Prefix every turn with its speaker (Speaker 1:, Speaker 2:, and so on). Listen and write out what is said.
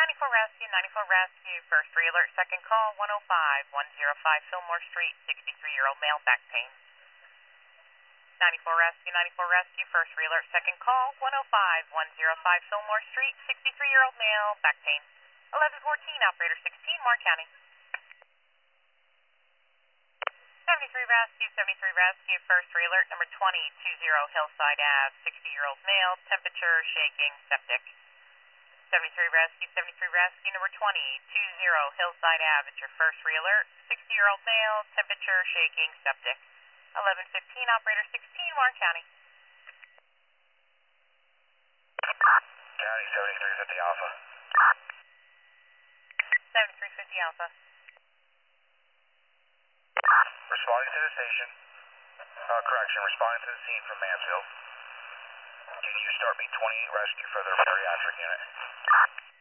Speaker 1: 94 Rescue, first re-alert, second call, 105 Fillmore Street, 63-year-old male, back pain. 94 Rescue, first re-alert, second call, 105 Fillmore Street, 63-year-old male, back pain. 1114, operator 16, Warren County. 73 Rescue, first re-alert, number 20 Hillside Ave, 60-year-old male, temperature, shaking, septic. 73 Rescue, number 20 Hillside Ave, it's your first re-alert, 60-year-old male, temperature, shaking, septic. 1115, operator 16, Warren County.
Speaker 2: County 7350 Alpha.
Speaker 1: 7350 Alpha.
Speaker 2: Responding to the station. Responding to the scene from Mansfield. Can you start me 28 Rescue for their bariatric unit?